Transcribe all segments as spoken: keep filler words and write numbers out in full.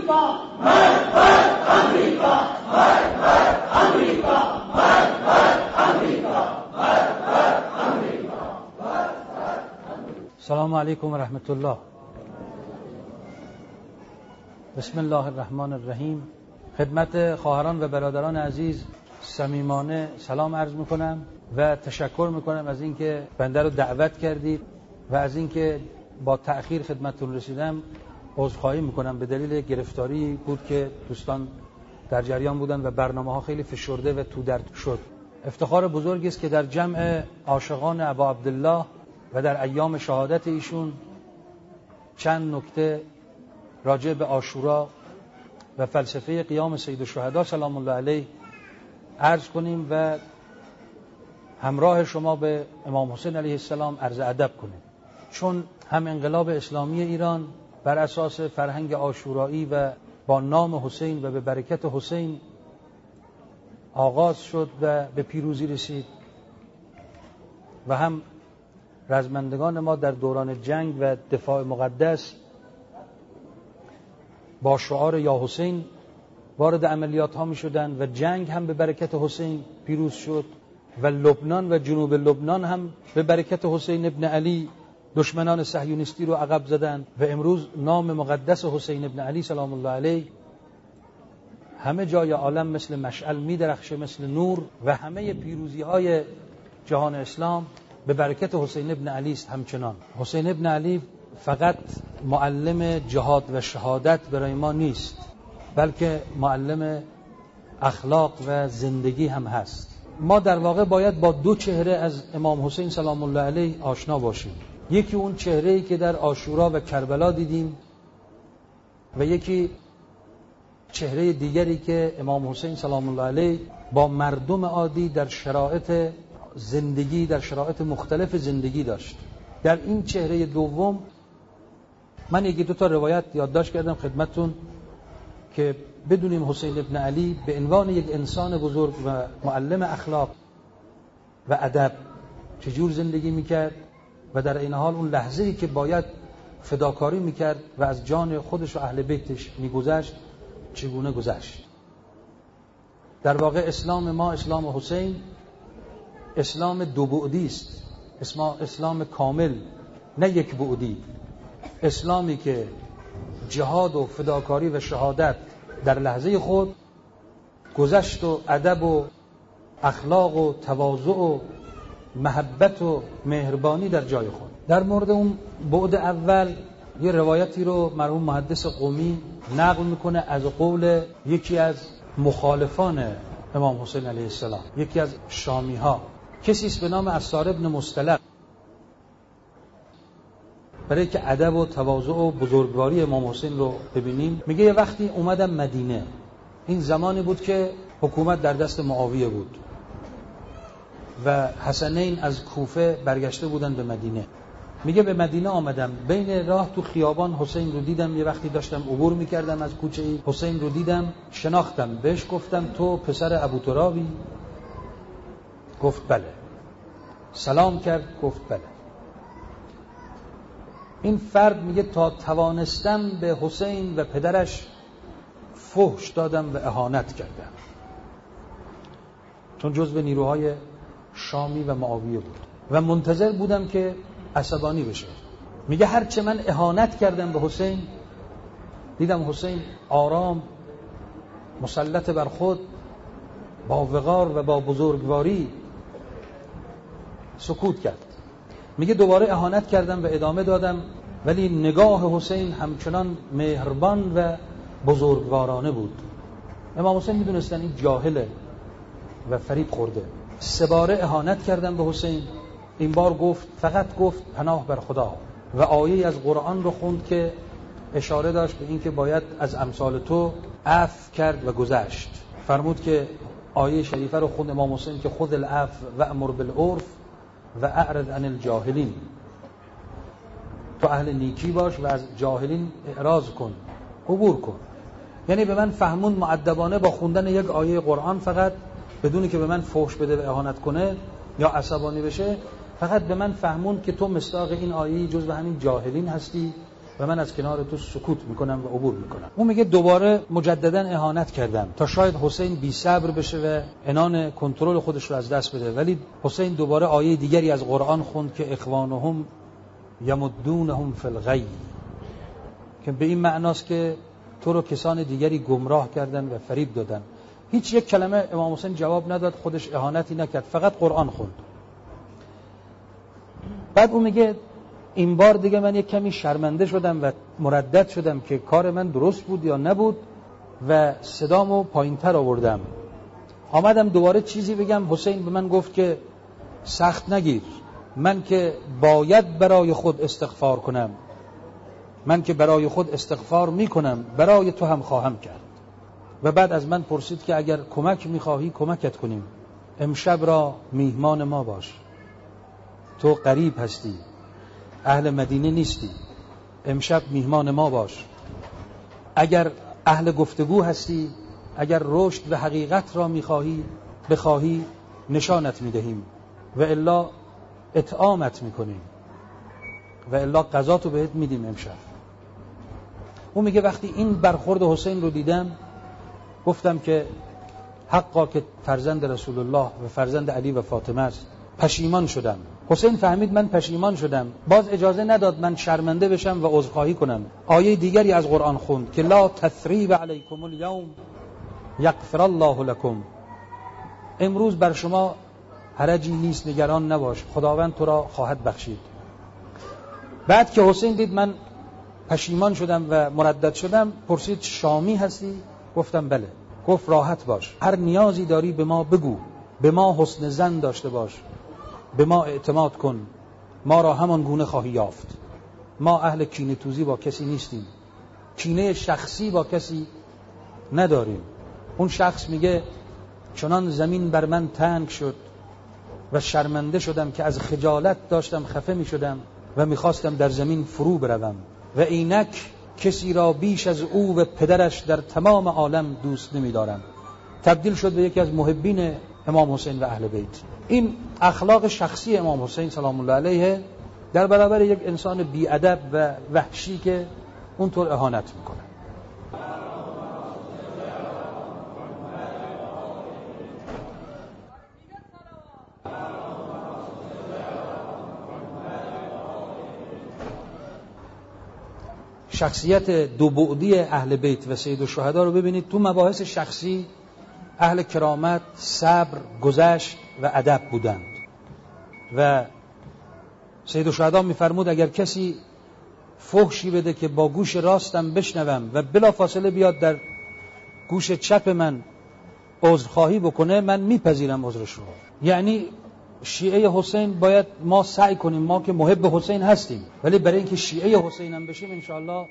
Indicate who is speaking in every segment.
Speaker 1: آمریکا، مرگ بر آمریکا، مرگ بر آمریکا، مرگ بر آمریکا، مرگ بر آمریکا، مرگ بر آمریکا.
Speaker 2: سلام علیکم و رحمت الله. بسم الله الرحمن الرحیم. خدمت خواهران و برادران عزیز صمیمانه سلام عرض میکنم و تشکر میکنم از اینکه بنده رو دعوت کردید و از اینکه با تأخیر خدمتتون رسیدم عذرخواهی میکنم. به دلیل گرفتاری بود که دوستان در جریان بودن و برنامه ها خیلی فشرده و تو در شد. افتخار بزرگی است که در جمع عاشقان ابا عبدالله و در ایام شهادت ایشون چند نکته راجع به عاشورا و فلسفه قیام سید الشهدا سلام الله علیه عرض کنیم و همراه شما به امام حسین علیه السلام عرض ادب کنیم، چون هم انقلاب اسلامی ایران بر اساس فرهنگ عاشورایی و با نام حسین و به برکت حسین آغاز شد و به پیروزی رسید و هم رزمندگان ما در دوران جنگ و دفاع مقدس با شعار یا حسین وارد عملیات ها می شدن و جنگ هم به برکت حسین پیروز شد و لبنان و جنوب لبنان هم به برکت حسین ابن علی دشمنان صهیونیستی رو عقب زدن و امروز نام مقدس حسین ابن علی سلام الله علیه همه جای عالم مثل مشعل می درخشه، مثل نور، و همه پیروزی های جهان اسلام به برکت حسین ابن علی است. همچنان حسین ابن علی فقط معلم جهاد و شهادت برای ما نیست، بلکه معلم اخلاق و زندگی هم هست. ما در واقع باید با دو چهره از امام حسین سلام الله علیه آشنا باشیم. یکی اون چهره‌ای که در عاشورا و کربلا دیدیم و یکی چهره دیگری که امام حسین سلام الله علیه با مردم عادی در شرایط زندگی در شرایط مختلف زندگی داشت. در این چهره دوم من یکی دو تا روایت یادداشت کردم خدمتتون که بدونیم حسین ابن علی به عنوان یک انسان بزرگ و معلم اخلاق و ادب چجور زندگی میکرد و در این حال اون لحظه‌ای که باید فداکاری میکرد و از جان خودش و اهل بیتش میگذشت چگونه گذشت. در واقع اسلام ما، اسلام حسین، اسلام دو بعدی است، اسلام کامل، نه یک بعدی. اسلامی که جهاد و فداکاری و شهادت در لحظه خود، گذشت و ادب و اخلاق و تواضع و محبت و مهربانی در جای خود. در مورد اون بعد اول یه روایتی رو مرحوم محدث قمی نقل میکنه از قول یکی از مخالفان امام حسین علیه السلام، یکی از شامی ها، کسی است به نام عصار ابن مستلق. برای که ادب و تواضع و بزرگواری امام حسین رو ببینیم، میگه یه وقتی اومدم مدینه، این زمانی بود که حکومت در دست معاویه بود و حسنین از کوفه برگشته بودن به مدینه. میگه به مدینه آمدم، بین راه تو خیابان حسین رو دیدم، یه وقتی داشتم عبور میکردم از کوچه ای، حسین رو دیدم، شناختم، بهش گفتم تو پسر ابو ترابی؟ گفت بله. سلام کرد، گفت بله. این فرد میگه تا توانستم به حسین و پدرش فحش دادم و اهانت کردم، چون جزو نیروهای شامی و معاویه بود و منتظر بودم که عصبانی بشه. میگه هرچه من اهانت کردم به حسین، دیدم حسین آرام، مسلط بر خود، با وقار و با بزرگواری سکوت کرد. میگه دوباره اهانت کردم و ادامه دادم، ولی نگاه حسین همچنان مهربان و بزرگوارانه بود. امام حسین میدونستن این جاهله و فریب خورده. سه باره اهانت کردم به حسین. این بار گفت، فقط گفت پناه بر خدا و آیه از قرآن رو خوند که اشاره داشت به این که باید از امثال تو عفو کرد و گذشت. فرمود که آیه شریفه رو خوند امام حسین که خذ العفو و امر بالعرف و اعرض عن الجاهلین، تو اهل نیکی باش و از جاهلین اعراض کن، عبور کن. یعنی به من فهمون مؤدبانه با خوندن یک آیه قرآن، فقط بدونی که به من فحش بده و اهانت کنه یا عصبانی بشه، فقط به من فهمون که تو مصداق این آیه جزو همین جاهلین هستی و من از کنار تو سکوت میکنم و عبور میکنم. اون میگه دوباره مجددا اهانت کردم تا شاید حسین بی صبر بشه و عنان کنترل خودش رو از دست بده. ولی حسین دوباره آیه دیگری از قرآن خوند که اخوانهم یمدونهم فی الغی، که به این معناست که تو رو کسان دیگری گمراه کردن و فریب دادن. هیچ یک کلمه امام حسین جواب نداد، خودش اهانتی نکرد، فقط قرآن خوند. بعد اون میگه این بار دیگه من یک کمی شرمنده شدم و مردد شدم که کار من درست بود یا نبود و صدامو پایینتر آوردم. آمدم دوباره چیزی بگم، حسین به من گفت که سخت نگیر، من که باید برای خود استغفار کنم، من که برای خود استغفار میکنم، برای تو هم خواهم کرد. و بعد از من پرسید که اگر کمک میخواهی کمکت کنیم، امشب را میهمان ما باش، تو غریب هستی، اهل مدینه نیستی، امشب میهمان ما باش. اگر اهل گفتگو هستی، اگر رشد و حقیقت را میخواهی بخواهی نشانت میدهیم و الا اطعامت میکنیم و الا قضاتو بهت میدیم امشب. اون میگه وقتی این برخورد حسین رو دیدم گفتم که حقا که فرزند رسول الله و فرزند علی و فاطمه است، پشیمان شدم. حسین فهمید من پشیمان شدم، باز اجازه نداد من شرمنده بشم و عذرخواهی کنم. آیه دیگری از قرآن خوند که لا تثریب علیکم اليوم یغفر الله لكم، امروز بر شما حرجی نیست، نگران نباش، خداوند تو را خواهد بخشید. بعد که حسین دید من پشیمان شدم و مردد شدم پرسید شامی هستی؟ گفتم بله. گفت راحت باش، هر نیازی داری به ما بگو، به ما حسن ظن داشته باش، به ما اعتماد کن، ما را همان گونه خواهی یافت. ما اهل کینه توزی با کسی نیستیم، کینه شخصی با کسی نداریم. اون شخص میگه چنان زمین بر من تنگ شد و شرمنده شدم که از خجالت داشتم خفه می شدم و می خواستم در زمین فرو بروم و اینک کسی را بیش از او و پدرش در تمام عالم دوست نمی دارم. تبدیل شد به یکی از محبین امام حسین و اهل بیت. این اخلاق شخصی امام حسین سلام الله علیه در برابر یک انسان بی ادب و وحشی که اونطور اهانت میکنه. شخصیت دو بعدی اهل بیت و سید الشهدا رو ببینید. تو مباحث شخصی اهل کرامت، صبر، گذشت و ادب بودند و سید الشهدا میفرمود اگر کسی فحشی بده که با گوش راستم بشنوم و بلا فاصله بیاد در گوش چپ من عذرخواهی بکنه، من میپذیرم عذرش رو. یعنی شیعه حسین باید ما سعی کنیم، ما که محب حسین هستیم، ولی برای اینکه شیعه حسین هم بشیم انشاءالله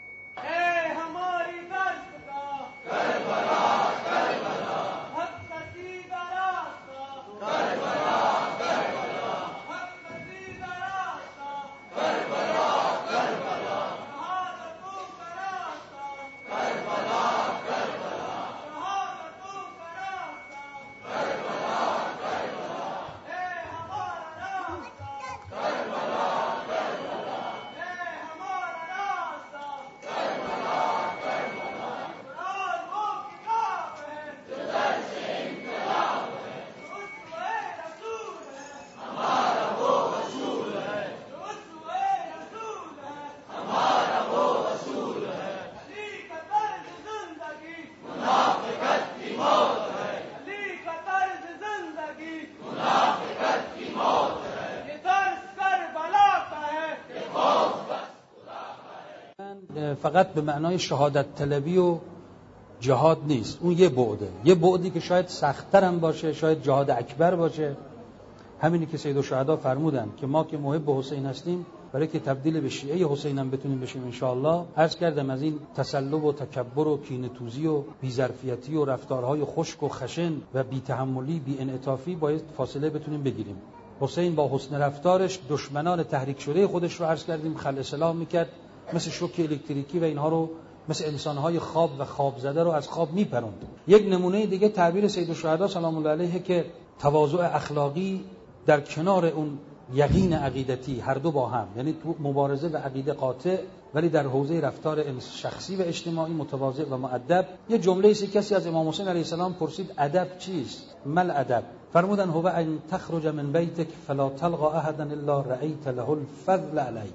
Speaker 2: فقط به معنای شهادت طلبی و جهاد نیست. اون یه بعده، یه بعدی که شاید سخت‌تر هم باشه، شاید جهاد اکبر باشه. همینی که سید الشهدا فرمودن که ما که محب حسین هستیم، برای که تبدیل به شیعه حسین هم بتونیم بشیم انشاءالله. عرض کردم از این تسلب و تکبر و کینه‌توزی و بی‌ظرفیتی و رفتارهای خشک و خشن و بی‌تحملی، بی‌انعطافی باید فاصله بتونیم بگیریم. حسین با حسن رفتارش دشمنان تحریک شده خودش رو عرض کردیم خلع سلاح میکرد، مثل شوک الکتریکی و اینها رو، مثل انسانهای خواب و خواب زده رو از خواب میپروند. یک نمونه دیگه تعبیر سید الشهدا سلام الله علیه که تواضع اخلاقی در کنار اون یقین عقیدتی، هر دو با هم، یعنی تو مبارزه و عقیده قاطع ولی در حوزه رفتار شخصی و اجتماعی متواضع و مؤدب. یه جمله ای کسی از امام حسین علیه السلام پرسید ادب چیست؟ مل ادب؟ فرمودن هو ان تخرج من بیتک فلا تلقى احدا الا رأیت له الفضل علیک.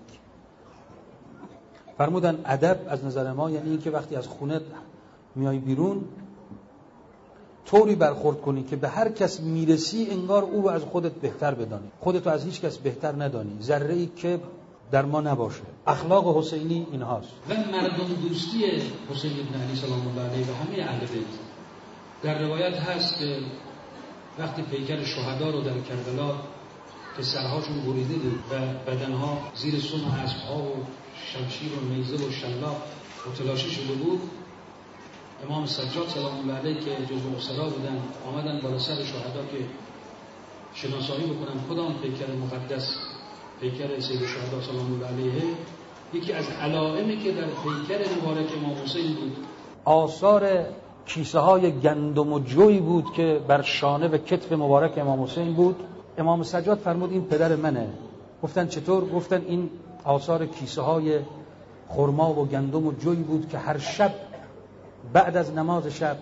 Speaker 2: فرمودن ادب از نظر ما یعنی این که وقتی از خونه میای بیرون طوری برخورد کنی که به هر کس میرسی انگار او رو از خودت بهتر بدانی، خودت رو از هیچ کس بهتر ندانی، ذره‌ای که در ما نباشه. اخلاق حسینی اینهاست. و مردم دوستی حسین ابن علی سلام الله علیه و همه اهل بیت. در روایت هست که وقتی پیکر شهدا رو در کربلا که سرهاشون بریده بود و بدنها زیر سم اسب‌ها و شمشیر و نیزه و شلاق متلاشی شده بود، امام سجاد سلام الله علیه که جزو اسرا بودن آمدن بالا سر شهدا که شناسایی بکنن کدام پیکر مقدس پیکر سید شهدا سلام الله علیه. یکی از علائمی که در پیکر مبارک امام حسین بود آثار کیسه های گندم و جوی بود که بر شانه و کتف مبارک امام حسین بود. امام سجاد فرمود این پدر منه. گفتن چطور؟ گفتن این آثار کیسه های خرما و گندم و جوی بود که هر شب بعد از نماز شب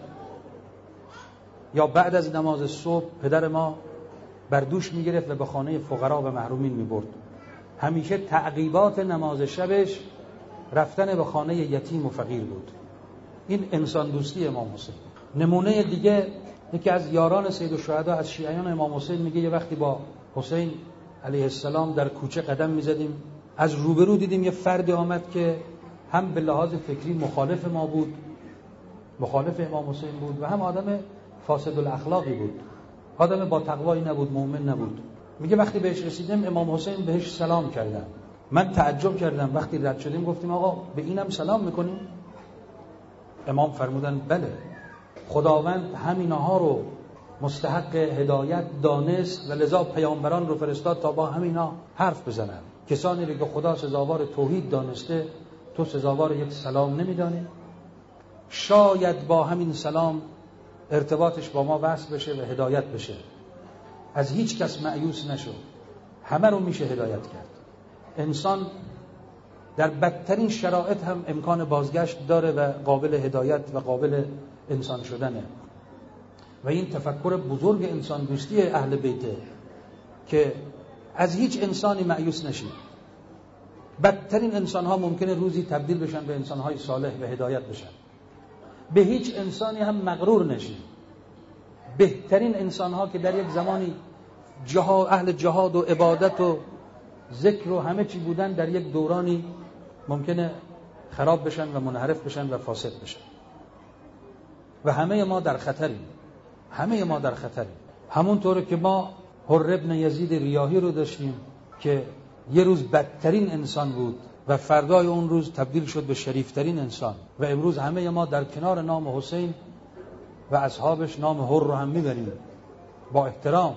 Speaker 2: یا بعد از نماز صبح پدر ما بر دوش میگرفت و به خانه فقرا و محرومین میبرد. همیشه تعقیبات نماز شبش رفتن به خانه یتیم و فقیر بود. این انسان دوستی امام حسین. نمونه دیگه یکی از یاران سید الشهدا از شیعیان امام حسین میگه یه وقتی با حسین علیه السلام در کوچه قدم میزدیم، از روبرو دیدیم یه فرد آمد که هم به لحاظ فکری مخالف ما بود، مخالف امام حسین بود و هم آدم فاسد الاخلاقی بود، آدم با تقوایی نبود، مؤمن نبود. میگه وقتی بهش رسیدیم امام حسین بهش سلام کردن. من تعجب کردم، وقتی رد شدیم گفتیم آقا به اینم سلام میکنیم؟ امام فرمودن بله، خداوند همینها رو مستحق هدایت دانست و لذا پیامبران رو فرستاد تا با همینا حرف بزنن. کسانی رو که خدا سزاوار توحید دانسته تو سزاوار یک سلام نمیدانی؟ شاید با همین سلام ارتباطش با ما وصل بشه و هدایت بشه. از هیچ کس مایوس نشو، همه رو میشه هدایت کرد. انسان در بدترین شرایط هم امکان بازگشت داره و قابل هدایت و قابل انسان شدنه. و این تفکر بزرگ انسان دوستی اهل بیته که از هیچ انسانی مایوس نشید. بدترین انسان ها ممکنه روزی تبدیل بشن به انسان های صالح و هدایت بشن. به هیچ انسانی هم مغرور نشید. بهترین انسان ها که در یک زمانی جهاد، اهل جهاد و عبادت و ذکر و همه چی بودن، در یک دورانی ممکنه خراب بشن و منحرف بشن و فاسد بشن. و همه ما در خطریم. همه ما در خطریم. همونطوره که ما حر ابن یزید ریاحی رو داشتیم که یه روز بدترین انسان بود و فردای اون روز تبدیل شد به شریفترین انسان. و امروز همه ما در کنار نام حسین و اصحابش نام حر رو هم میبریم با احترام.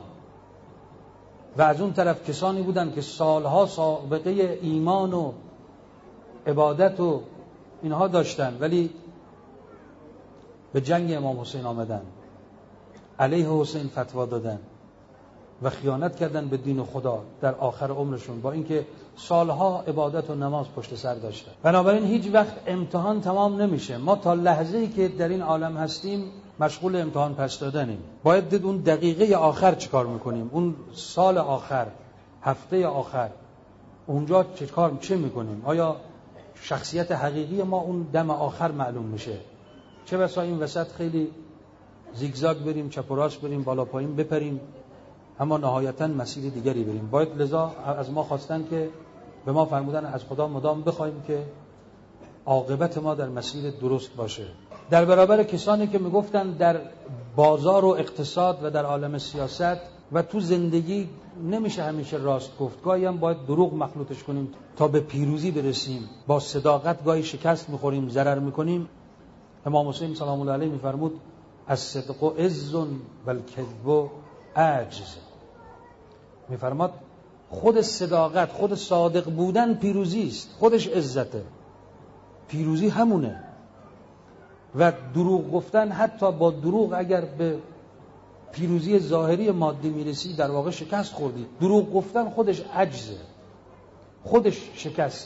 Speaker 2: و از اون طرف کسانی بودن که سالها سابقه ایمان و عبادت و اینها داشتن ولی به جنگ امام حسین آمدن، علیه حسین فتوا دادن و خیانت کردن به دین خدا در آخر عمرشون، با اینکه سالها عبادت و نماز پشت سر داشتن. بنابراین هیچ وقت امتحان تمام نمیشه. ما تا لحظه‌ای که در این عالم هستیم مشغول امتحان پس دادنیم. باید دید اون دقیقه آخر چیکار میکنیم، اون سال آخر، هفته آخر، اونجا چه کار چه میکنیم. آیا شخصیت حقیقی ما اون دم آخر معلوم میشه؟ چه بسا این وسط خیلی زیگزاگ بریم، چپ و راست بریم، بالا پایین بپریم، اما نهایتاً مسیر دیگری بریم. باید لذا از ما خواستن که به ما فرمودن از خدا مدام بخوایم که عاقبت ما در مسیر درست باشه. در برابر کسانی که میگفتن در بازار و اقتصاد و در عالم سیاست و تو زندگی نمیشه همیشه راست گفت، گاهی هم باید دروغ مخلوطش کنیم تا به پیروزی برسیم، با صداقت گاهی شکست میخوریم، ضرر میکنیم. امام حسین سلام الله علیه میفرمود الصدق عز و الکذب عجز. میفرماد خود صداقت، خود صادق بودن پیروزی است، خودش عزته، پیروزی همونه. و دروغ گفتن، حتی با دروغ اگر به پیروزی ظاهری مادی میرسی در واقع شکست خوردی. دروغ گفتن خودش عجزه، خودش شکسته.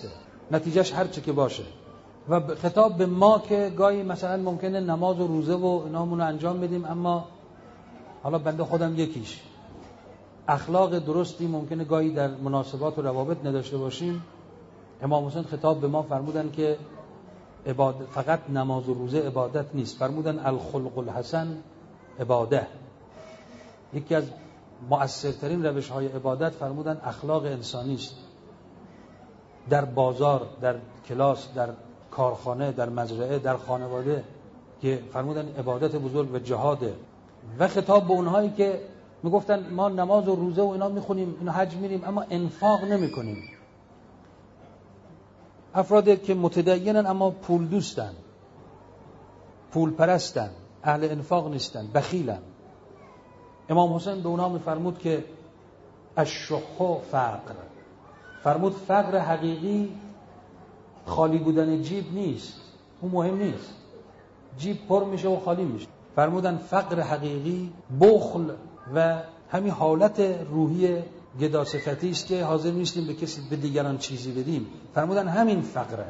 Speaker 2: نتیجهش هر چه که باشه. و خطاب به ما که گاهی مثلا ممکنه نماز و روزه و اینامون رو انجام بدیم، اما حالا بنده خودم یکیش اخلاق درستی ممکنه گاهی در مناسبات و روابط نداشته باشیم. امام حسین خطاب به ما فرمودن که عبادت فقط نماز و روزه عبادت نیست، فرمودن الخلق الحسن عباده. یکی از مؤثرترین روش های عبادت فرمودن اخلاق انسانی است. در بازار، در کلاس، در کارخانه، در مزرعه، در خانواده، که فرمودن عبادت بزرگ و جهاده. و خطاب به اونهایی که میگفتن ما نماز و روزه و اینا میخونیم، اینا حج میریم، اما انفاق نمیکنیم. افرادی که متدینن اما پول دوستن، پول پرستن، اهل انفاق نیستن، بخیلن. امام حسین به اونها میفرمود که الشح فقر، فرمود فقر حقیقی خالی بودن جیب نیست، اون مهم نیست، جیب پر میشه و خالی میشه. فرمودن فقر حقیقی بخل و همین حالت روحی گداصفتی است که حاضر نیستیم به کسی به دیگران چیزی بدیم. فرمودن همین فقره.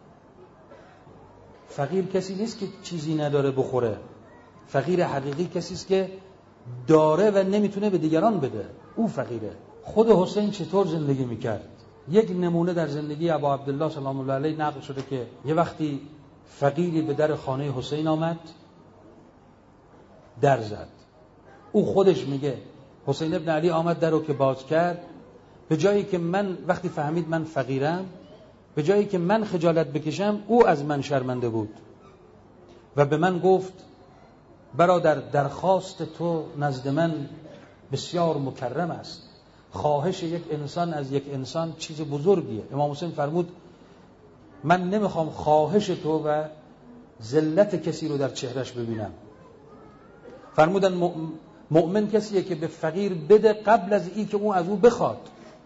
Speaker 2: فقیر کسی نیست که چیزی نداره بخوره، فقیر حقیقی کسی است که داره و نمیتونه به دیگران بده، او فقیره. خود حسین چطور زندگی میکرد؟ یک نمونه در زندگی ابا عبدالله سلام الله علیه نقل شده که یه وقتی فقیری به در خانه حسین آمد، در زد. او خودش میگه حسین ابن علی آمد در رو که باز کرد، به جایی که من وقتی فهمید من فقیرم، به جایی که من خجالت بکشم، او از من شرمنده بود و به من گفت برادر درخواست تو نزد من بسیار مکرم است. خواهش یک انسان از یک انسان چیز بزرگیه. امام حسین فرمود من نمیخوام خواهش تو و ذلت کسی رو در چهرش ببینم. فرمودن مؤمن کسیه که به فقیر بده قبل از این که اون از او بخواد.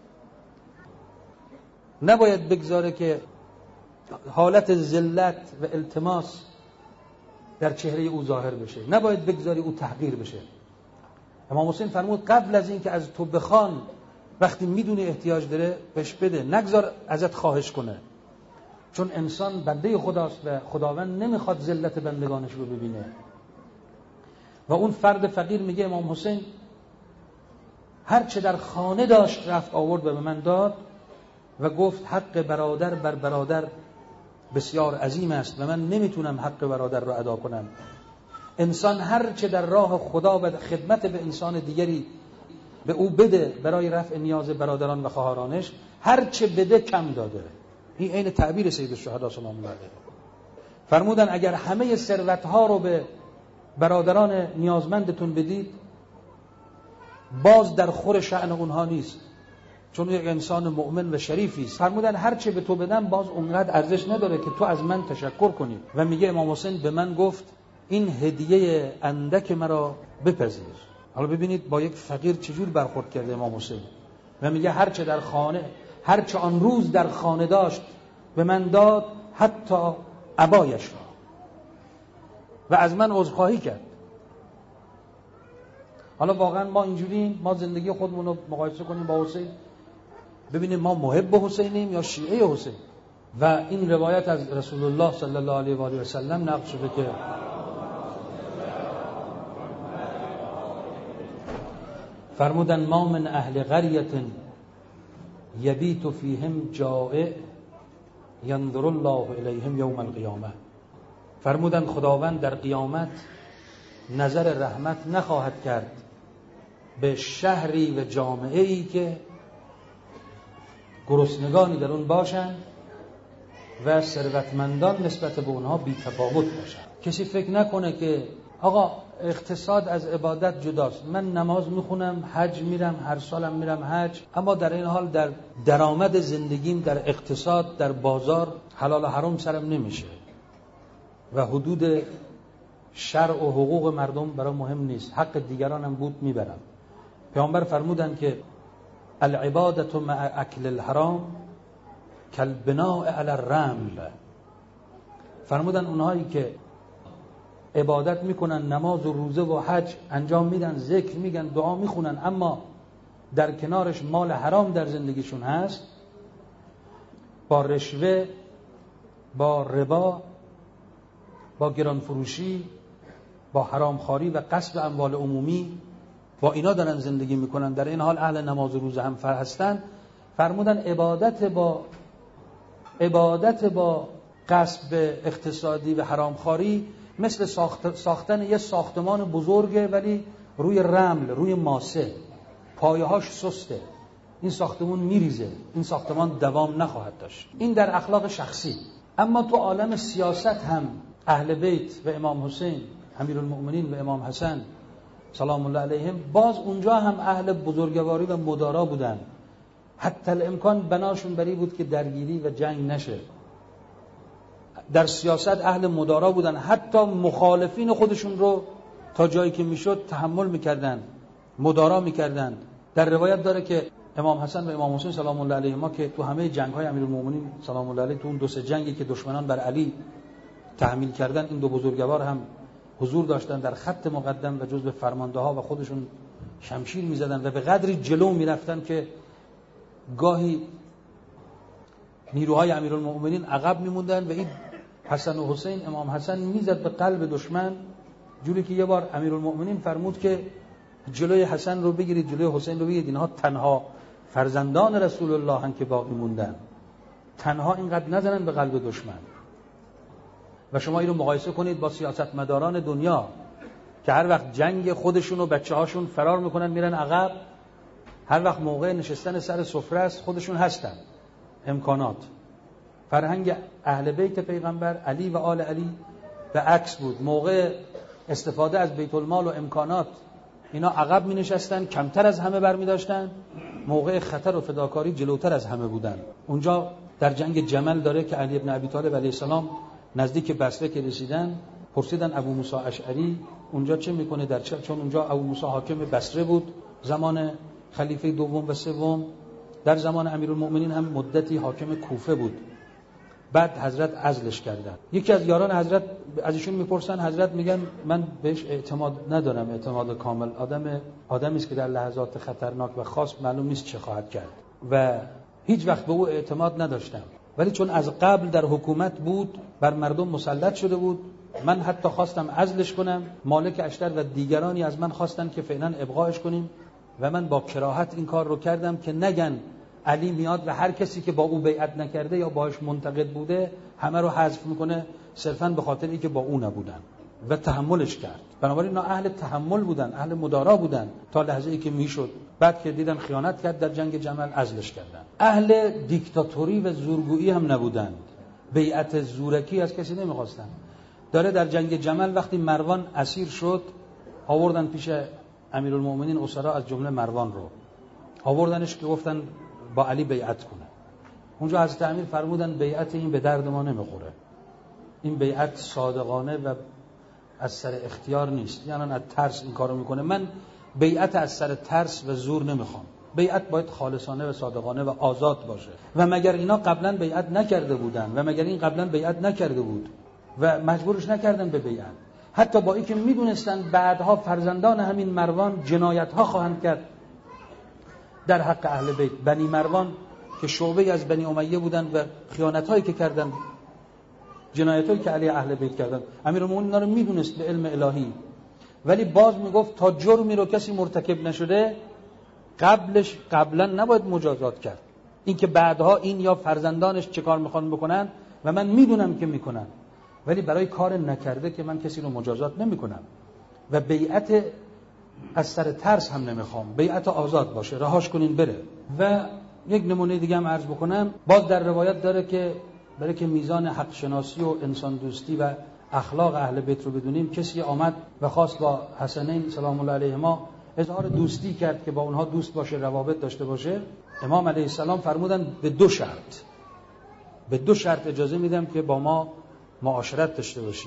Speaker 2: نباید بگذاره که حالت ذلت و التماس در چهره او ظاهر بشه، نباید بگذاری او تحقیر بشه. امام حسین فرمود قبل از این که از تو بخوان، وقتی میدونی احتیاج داره بهش بده، نگذار ازت خواهش کنه، چون انسان بنده خداست و خداوند نمیخواد ذلت بندگانش رو ببینه. و اون فرد فقیر میگه امام حسین هر چه در خانه داشت رفت آورد و به من داد و گفت حق برادر بر برادر بسیار عظیم است و من نمیتونم حق برادر رو ادا کنم. انسان هر چه در راه خدا و خدمت به انسان دیگری به او بده برای رفع نیاز برادران و خواهرانش، هر چه بده کم داده. این عین تعبیر سید الشهدا سلام الله علیه. فرمودن اگر همه ثروت‌ها رو به برادران نیازمندتون بدید، باز در خور شأن اونها نیست، چون یک انسان مؤمن و شریفی است. فرمودن هر چه به تو بدم باز اونقدر ارزش نداره که تو از من تشکر کنی. و میگه امام حسین به من گفت این هدیه اندک مرا بپذیر. حالا ببینید با یک فقیر چجور برخورد کرده امام حسین. و میگه هر چه در خانه، هر چه آن روز در خانه داشت به من داد، حتی عبایش را، و از من عذرخواهی کرد. حالا واقعا ما اینجوریم، ما زندگی خودمون رو مقایسه کنیم با حسین، ببینیم ما محب حسینیم یا شیعه حسین. و این روایت از رسول الله صلی الله علیه و آله و سلم نقل شده که فرمودن ما من اهل قریة یبیت فیهم جائع ینظر الله الیهم یوم القیامه. فرمودن خداوند در قیامت نظر رحمت نخواهد کرد به شهری و جامعه‌ای که گرسنگانی در اون باشن و ثروتمندان نسبت به اونها بی تفاوت باشن. کسی فکر نکنه که آقا اقتصاد از عبادت جداست، من نماز میخونم، حج میرم، هر سالم میرم حج، اما در این حال در درآمد زندگیم، در اقتصاد، در بازار حلال و حرام سرم نمیشه و حدود شرع و حقوق مردم برام مهم نیست، حق دیگرانم بود میبرم. پیامبر فرمودن که العبادة مع اکل الحرام کالبناء علی الرمل. فرمودن اونهایی که عبادت میکنن، نماز و روزه و حج انجام میدن، ذکر میگن، دعا میخونن، اما در کنارش مال حرام در زندگیشون هست، با رشوه، با ربا، با گرانفروشی، با حرامخواری و غصب اموال عمومی، با اینا دارن زندگی میکنن. در این حال اهل نماز و روزه هم هستن. فرمودن عبادت با عبادت با غصب اقتصادی و حرامخواری مثل ساخت ساختن یه ساختمان بزرگه ولی روی رمل، روی ماسه، پایه‌هاش سسته. این ساختمان میریزه، این ساختمان دوام نخواهد داشت. این در اخلاق شخصی. اما تو عالم سیاست هم اهل بیت و امام حسین امیرالمؤمنین و امام حسن سلام الله علیهم باز اونجا هم اهل بزرگواری و مدارا بودن. حتی الامکان بناشون بری بود که درگیری و جنگ نشه. در سیاست اهل مدارا بودن، حتی مخالفین خودشون رو تا جایی که میشد تحمل میکردن، مدارا میکردن. در روایت داره که امام حسن و امام حسین سلام الله علیهما که تو همه جنگ‌های امیرالمومنین سلام الله علیه، تو اون دو سه جنگی که دشمنان بر علی تحمیل کردن، این دو بزرگوار هم حضور داشتن در خط مقدم و جزو فرمانده‌ها و خودشون شمشیر می‌زدن و به قدری جلو می‌رفتن که گاهی نیروهای امیرالمومنین عقب می‌موندن و این حسن و حسین، امام حسن میزد به قلب دشمن، جوری که یه بار امیرالمومنین فرمود که جلوی حسن رو بگیرید، جلوی حسین رو بگیرید، اینها تنها فرزندان رسول الله هن که باقی موندن، تنها اینقدر نزنن به قلب دشمن. و شما این رو مقایسه کنید با سیاستمداران دنیا که هر وقت جنگ خودشون و بچه‌هاشون فرار میکنن میرن عقب، هر وقت موقع نشستن سر سفره است خودشون هستن، امکانات. فرهنگ اهل بیت پیغمبر علی و آل علی به عکس بود. موقع استفاده از بیت المال و امکانات اینا عقب می نشستن، کمتر از همه برمی داشتن. موقع خطر و فداکاری جلوتر از همه بودن. اونجا در جنگ جمل داره که علی ابن ابی طالب علیه السلام نزدیک بصره که رسیدن پرسیدن ابو موسی اشعری اونجا چه میکنه، در چه؟ چون اونجا ابو موسی حاکم بصره بود زمان خلیفه دوم و سوم، در زمان امیرالمؤمنین هم مدتی حاکم کوفه بود. بعد حضرت عزلش کردن. یکی از یاران حضرت از ایشون میپرسن، حضرت میگن من بهش اعتماد ندارم، اعتماد کامل. آدم آدمی است که در لحظات خطرناک و خاص معلوم نیست چه خواهد کرد و هیچ وقت به او اعتماد نداشتم، ولی چون از قبل در حکومت بود، بر مردم مسلط شده بود، من حتی خواستم عزلش کنم. مالک اشتر و دیگرانی از من خواستن که فعلا ابقاش کنیم و من با کراهت این کار رو کردم که نگن علی میاد و هر کسی که با او بیعت نکرده یا باهاش منتقد بوده همه رو حذف میکنه، صرفاً به خاطر اینکه با او نبودن، و تحملش کرد. بنابراین اینا اهل تحمل بودن، اهل مدارا بودن تا لحظه‌ای که میشد. بعد که دیدن خیانت کرد در جنگ جمل عزلش کردن. اهل دیکتاتوری و زورگویی هم نبودند، بیعت زورکی از کسی نمیخواستن. داره در جنگ جمل وقتی مروان اسیر شد آوردن پیش امیرالمومنین اسرا، از جمله مروان رو آوردنش که گفتن با علی بیعت کنه. اونجا حضرت امیر فرمودن بیعت این به درد ما نمیخوره، این بیعت صادقانه و از سر اختیار نیست، یعنی از ترس این کارو میکنه. من بیعت از سر ترس و زور نمیخوام، بیعت باید خالصانه و صادقانه و آزاد باشه. و مگر اینا قبلا بیعت نکرده بودن و مگر این قبلا بیعت نکرده بود و مجبورش نکردن به بیعت، حتی با اینکه میدونستن بعدها فرزندان همین مروان جنایت ها خواهند کرد در حق اهل بیت. بنی مروان که شعبه از بنی امیه بودن و خیانت هایی که کردن، جنایت هایی که علیه اهل بیت کردن، امیرالمومنین اینا رو میدونست به علم الهی، ولی باز میگفت تا جرمی رو کسی مرتکب نشده قبلش قبلا نباید مجازات کرد. این که بعدها این یا فرزندانش چه کار میخوان بکنن و من میدونم که میکنن، ولی برای کار نکرده که من کسی رو مجازات نمیکنم. و بیعت از سر ترس هم نمیخوام، بیعت آزاد باشه، رهاش کنین بره. و یک نمونه دیگه هم عرض بکنم، باز در روایت داره که برای که میزان حق شناسی و انسان دوستی و اخلاق اهل بیت رو بدونیم، کسی آمد و خواست با حسنین سلام الله علیهما اظهار دوستی کرد که با اونها دوست باشه، روابط داشته باشه. امام علیه السلام فرمودن به دو شرط، به دو شرط اجازه میدم که با ما معاشرت داشته باشی.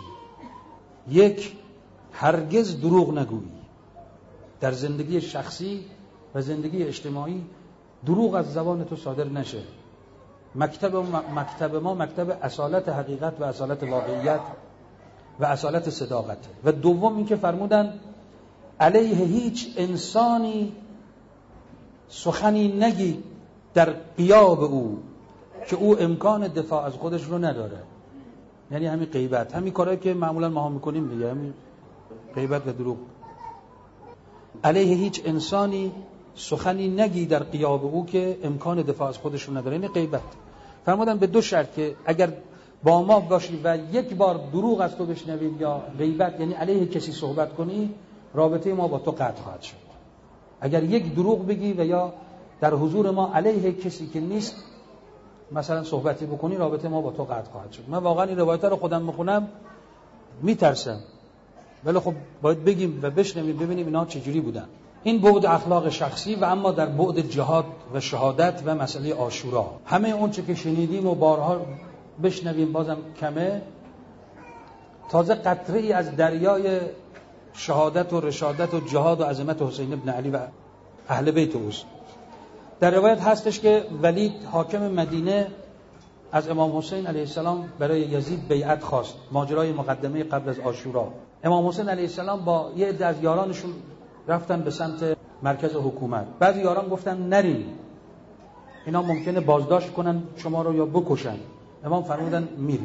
Speaker 2: یک، هرگز دروغ نگویی. در زندگی شخصی و زندگی اجتماعی دروغ از زبان تو صادر نشه. مکتب ما مکتب ما مکتب اصالت حقیقت و اصالت واقعیت و اصالت صداقت. و دوم این که فرمودن علیه هیچ انسانی سخنی نگی در غیاب او که او امکان دفاع از خودش رو نداره. یعنی همین غیبت، همین کارهایی که معمولا ما هم میکنیم دیگه، همین غیبت و دروغ. علیه هیچ انسانی سخنی نگی در غیاب او که امکان دفاع از خودش رو نداره، این غیبت. فرمودن به دو شرط که اگر با ما باشی و یک بار دروغ از تو بشنویم یا غیبت، یعنی علیه کسی صحبت کنی، رابطه ما با تو قطع خواهد شد. اگر یک دروغ بگی و یا در حضور ما علیه کسی که نیست مثلا صحبتی بکنی، رابطه ما با تو قطع خواهد شد. من واقعا این روایت رو خودم میخونم میترسم، ولی خب باید بگیم و بشنویم ببینیم اینا چجوری بودن. این بعد اخلاق شخصی. و اما در بعد جهاد و شهادت و مسئله عاشورا، همه اون چه که شنیدیم و بارها بشنویم بازم کمه. تازه قطره ای از دریای شهادت و رشادت و جهاد و عظمت حسین ابن علی و اهل بیت اوست. در روایت هستش که ولید حاکم مدینه از امام حسین علیه السلام برای یزید بیعت خواست، ماجرای مقدمه قبل از عاشورا. امام حسین علیه السلام با یه عده از یارانشون رفتن به سمت مرکز حکومت. بعضی یاران گفتن نرین، اینا ممکنه بازداشت کنن شما رو یا بکشن. امام فرمودن میریم.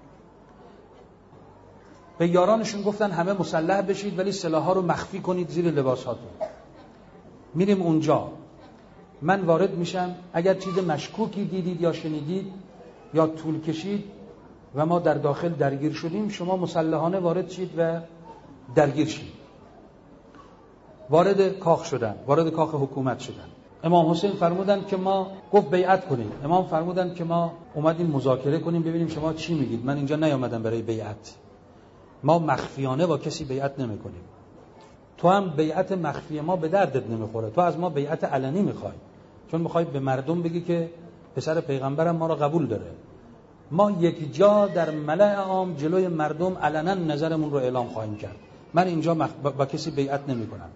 Speaker 2: به یارانشون گفتن همه مسلح بشید ولی سلاح‌ها رو مخفی کنید زیر لباس‌هاتون. میریم اونجا، من وارد میشم، اگر چیز مشکوکی دیدید یا شنیدید یا طول کشید و ما در داخل درگیر شدیم، شما مسلحانه وارد شید و درگیر شید. وارد کاخ شدن، وارد کاخ حکومت شدن. امام حسین فرمودن که ما، گفت بیعت کنیم. امام فرمودن که ما اومدیم مذاکره کنیم ببینیم شما چی میگید. من اینجا نیامدم برای بیعت. ما مخفیانه با کسی بیعت نمی کنیم. تو هم بیعت مخفی ما به دردت نمیخوره. تو از ما بیعت علنی میخوای، چون میخوای به مردم بگی که پسر پیغمبرم ما رو قبول داره. ما یک جا در ملأ عام جلوی مردم علنا نظرمون رو اعلام خواهیم کرد. من اینجا مخ... با کسی بیعت نمی کنم.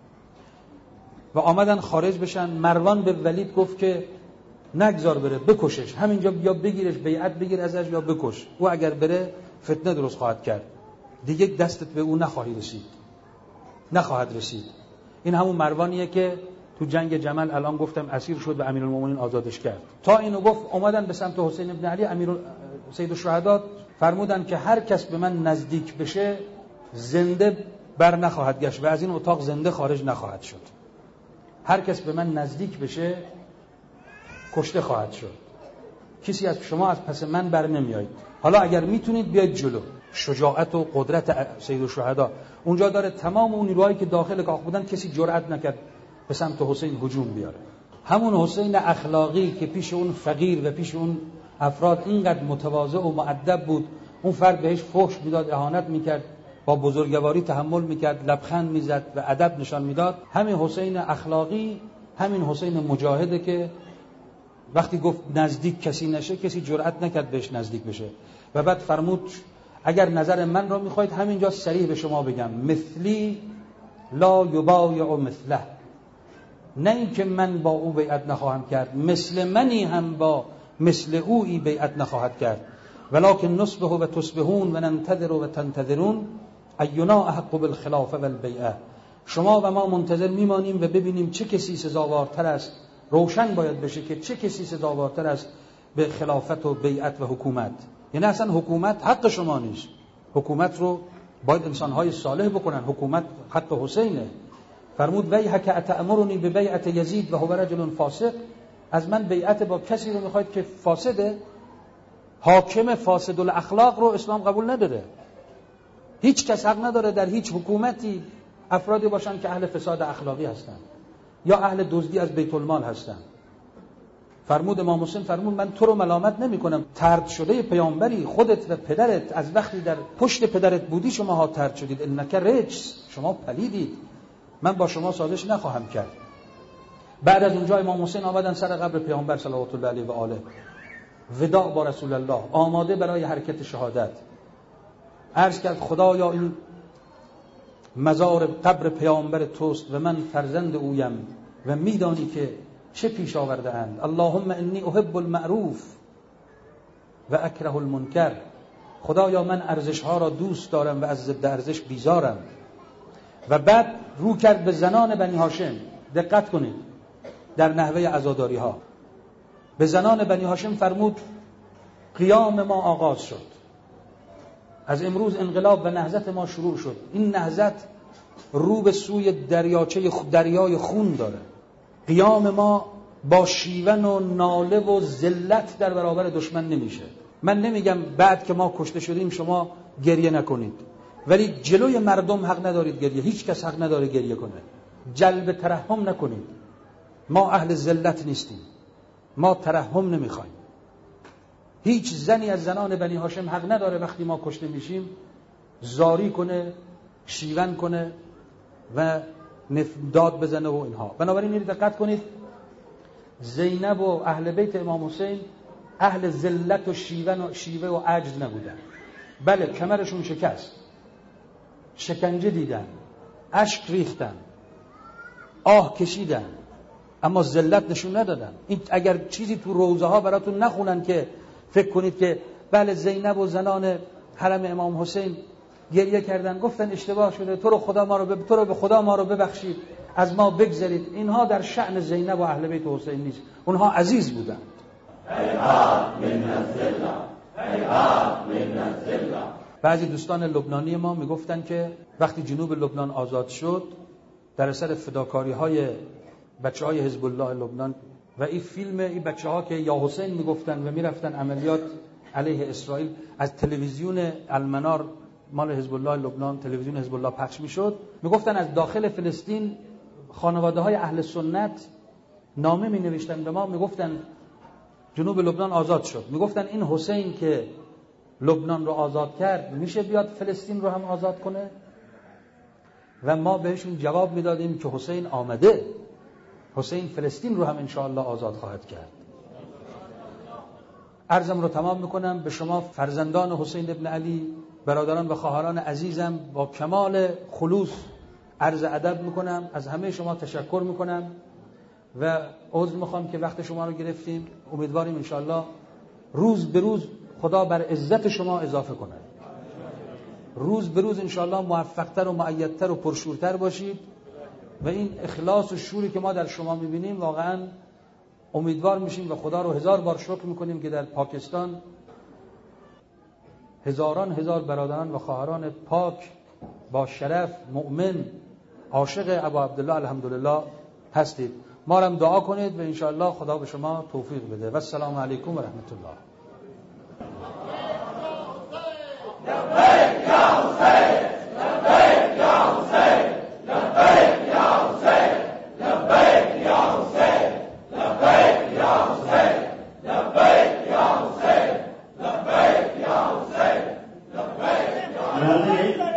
Speaker 2: و آمدن خارج بشن. مروان به ولید گفت که نگذار بره، بکشش، همینجا یا بگیرش بیعت بگیر ازش یا بکش. او اگر بره فتنه درست خواهد کرد، دیگه دستت به او نخواهی رسید، نخواهد رسید. این همون مروانیه که تو جنگ جمل الان گفتم اسیر شد و امیرالمومنین آزادش کرد. تا اینو گفت اومدن به سمت حسین ابن علی. امیر سید الشهدا فرمودن که هر کس به من نزدیک بشه زنده بر نخواهد گشت و از این اتاق زنده خارج نخواهد شد. هر کس به من نزدیک بشه کشته خواهد شد. کسی از شما از پس من بر نمیایید. حالا اگر میتونید بیاید جلو. شجاعت و قدرت سید الشهدا اونجا داره. تمام اون نیروهایی که داخل کاخ بودن کسی جرئت نکرد به سمت حسین هجوم بیاره. همون حسین اخلاقی که پیش اون فقیر و پیش اون افراد اینقدر متواضع و مؤدب بود، اون فرد بهش فحش میداد، اهانت میکرد، با بزرگواری تحمل میکرد، لبخند میزد و ادب نشان میداد. همین حسین اخلاقی، همین حسین مجاهده که وقتی گفت نزدیک کسی نشه، کسی جرئت نکرد بهش نزدیک بشه. و بعد فرمود اگر نظر من را میخواید همینجا صریح به شما بگم، مثلی لا یبایع مثله. نه این که من با او بیعت نخواهم کرد، مثل منی هم با مثل اویی بیعت نخواهد کرد. ولکن نصبه و تصبحون و ننتظر و تنتظرون اینا احق بالخلافه والبیعه. شما و ما منتظر میمانیم و ببینیم چه کسی سزاوارتر است. روشن باید بشه که چه کسی سزاوارتر است به خلافت و بیعت و حکومت. یعنی اصلا حکومت حق شما نیست. حکومت رو باید انسان‌های صالح بکنن. حکومت حق حسینه. فرمود ویحک اتأمرنی به بیعت یزید و هو رجل فاسق. از من بیعت با کسی رو میخواید که فاسده؟ حاکم فاسد الاخلاق رو اسلام قبول نداره. هیچ کس حق نداره در هیچ حکومتی افرادی باشن که اهل فساد اخلاقی هستن یا اهل دزدی از بیت المال هستن. فرمود امام حسین، فرمود من تو رو ملامت نمی کنم، طرد شده پیامبری، خودت و پدرت از وقتی در پشت پدرت بودی شما ها طرد شدید، انک رجس، شما پلیدید، من با شما سازش نخواهم کرد. بعد از اونجا امام حسین آمدن سر قبر پیامبر صلوات الله علیه و آله، وداع با رسول الله، آماده برای حرکت شهادت. عرض کرد خدایا این مزار قبر پیامبر توست و من فرزند اویم و میدانی که چه پیش آورده اند. اللهم انی احب المعروف و اکره المنکر. خدایا من ارزش ها را دوست دارم و از ضد ارزش بیزارم. و بعد رو کرد به زنان بنی هاشم. دقت کنید در نحوه عزاداری ها. به زنان بنی هاشم فرمود قیام ما آغاز شد. از امروز انقلاب و نهضت ما شروع شد. این نهضت رو به سوی دریاچه دریای خون داره. قیام ما با شیون و ناله و ذلت در برابر دشمن نمیشه. من نمیگم بعد که ما کشته شدیم شما گریه نکنید، ولی جلوی مردم حق ندارید گریه. هیچ کس حق نداره گریه کنه. جلب ترحم نکنید. ما اهل ذلت نیستیم. ما ترحم نمیخوایم. هیچ زنی از زنان بنی هاشم حق نداره وقتی ما کشته میشیم زاری کنه، شیون کنه و داد بزنه و اینها. بنابراین این دقت کنید، زینب و اهل بیت امام حسین اهل ذلت و شیون و شیوه و عجز نبودن. بله کمرشون شکست، شکنجه دیدن، اشک ریختن، آه کشیدن، اما ذلت نشون ندادن. این اگر چیزی تو روزه ها براتون نخونن که فکر کنید که بله زینب و زنان حرم امام حسین گریه کردن، گفتن اشتباه شده، تو رو خدا ما رو به تو رو به خدا ما رو ببخشید، از ما بگذرید، اینها در شأن زینب و اهل بیت حسین نیست. اونها عزیز بودند. بعضی دوستان لبنانی ما میگفتن که وقتی جنوب لبنان آزاد شد در اثر فداکاری های بچه های حزب الله لبنان و این فیلم این بچه ها که یا حسین میگفتن و میرفتن عملیات علیه اسرائیل، از تلویزیون المنار مال حزب الله لبنان، تلویزیون حزب الله پخش میشد، میگفتن از داخل فلسطین خانواده های اهل سنت نامه می نوشتن به ما، میگفتن جنوب لبنان آزاد شد، میگفتن این حسین که لبنان رو آزاد کرد میشه بیاد فلسطین رو هم آزاد کنه؟ و ما بهشون جواب میدادیم که حسین آمده، حسین فلسطین رو هم انشاءالله آزاد خواهد کرد. عرضم رو تمام میکنم به شما فرزندان حسین ابن علی، برادران و خواهران عزیزم، با کمال خلوص عرض ادب میکنم، از همه شما تشکر میکنم و عذر میخوام که وقت شما رو گرفتیم. امیدواریم انشاءالله روز به روز خدا بر عزت شما اضافه کنه، روز به روز انشاءالله موفقتر و مؤیدتر و پرشورتر باشید و این اخلاص و شوری که ما در شما میبینیم واقعا امیدوار میشیم و خدا رو هزار بار شکر میکنیم که در پاکستان هزاران هزار برادران و خواهران پاک با شرف، مؤمن، عاشق ابا عبدالله الحمدلله هستید. ما رو هم دعا کنید و انشاءالله خدا به شما توفیق بده. و السلام علیکم و رحمت الله.
Speaker 1: لبیک یا حسین، لبیک یا حسین، لبیک یا حسین، لبیک یا حسین، لبیک یا حسین، لبیک یا حسین، لبیک یا حسین، لبیک یا حسین.